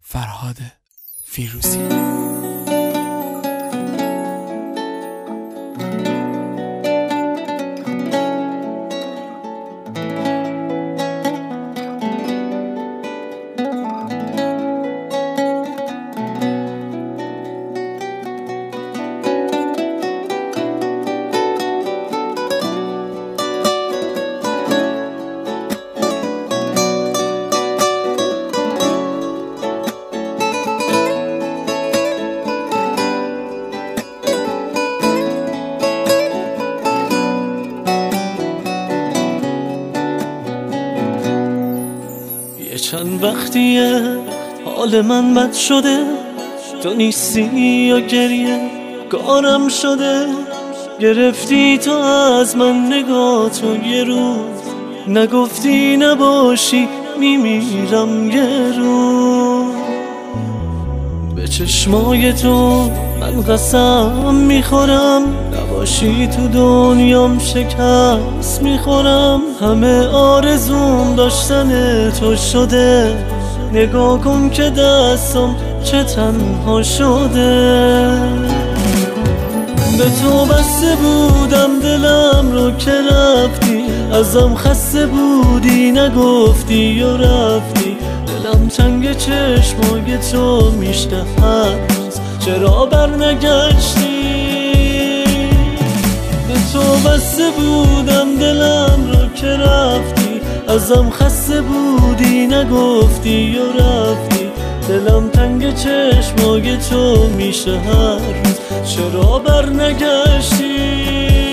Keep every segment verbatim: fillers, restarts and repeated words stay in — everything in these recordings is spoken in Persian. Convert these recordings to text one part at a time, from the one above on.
فرهاد فیروزی. چند وقتیه حال من بد شده، تو نیستی یا گریه کارم شده. گرفتی تو از من نگاه تو یه روز، نگفتی نباشی میمیرم یه روز. به چشمای تو من قسم میخورم، نباشی تو دنیام شکست میخورم. همه آرزوم داشتن تو شده، نگاه کن که دستم چه تنها شده. به تو بسته بودم دلم رو که رفتی، ازم خسته بودی نگفتی و رفتی. دلم تنگ چشمای تو میشته هست، چرا بر نگشتی؟ به تو بسته بودم دلم رو که رفتی، ازم خسته بودی نگفتی و رفتی. دلم تنگ چشمای تو میشه هر روز، چرا بر نگشتی؟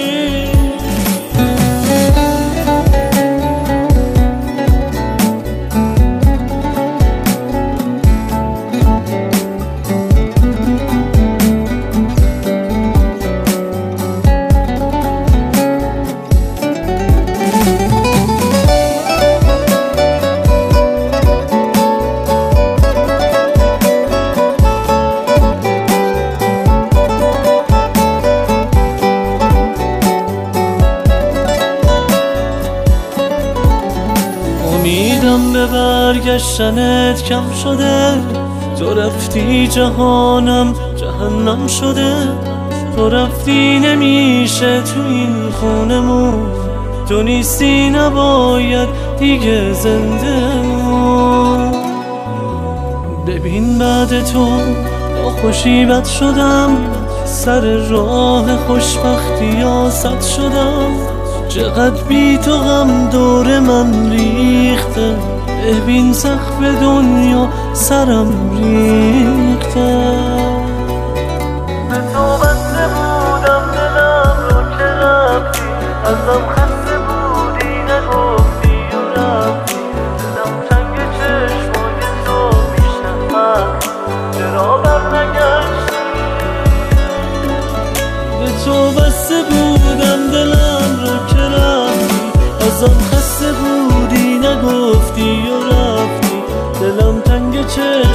امیدم به برگشتنت کم شده، تو رفتی جهانم جهنم شده. تو رفتی نمیشه تو این خونمون، تو نیستی نباید دیگه زنده مون. ببین بعد تو با خوشی بد شدم، سر راه خوشبختی آسد شدم. چقدر بی تو غم دور من ریخته، ببین سقف دنیا سرم ریخته. به تو بسته بودم دلم رو که رفتی، ازم خسته بودی نگفتی و رفتی. دلم تنگ چشمای تو میشه هست، چرا بر نگشتی؟ به تو بسته بودم دلم رو که رفتی، ازم خسته بودی نگفتی و رفتی. دلم تنگ چشمای